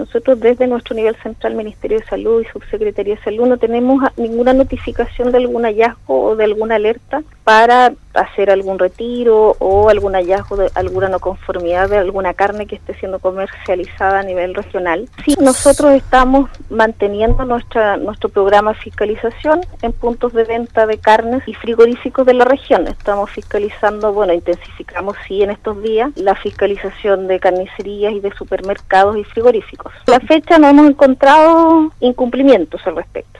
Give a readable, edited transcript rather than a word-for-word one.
Nosotros desde nuestro nivel central, Ministerio de Salud y Subsecretaría de Salud, no tenemos ninguna notificación de algún hallazgo o de alguna alerta para hacer algún retiro o algún hallazgo de alguna no conformidad de alguna carne que esté siendo comercializada a nivel regional. Sí, nosotros estamos manteniendo nuestro programa de fiscalización en puntos de venta de carnes y frigoríficos de la región. Estamos fiscalizando, intensificamos en estos días la fiscalización de carnicerías y de supermercados y frigoríficos. A la fecha no hemos encontrado incumplimientos al respecto.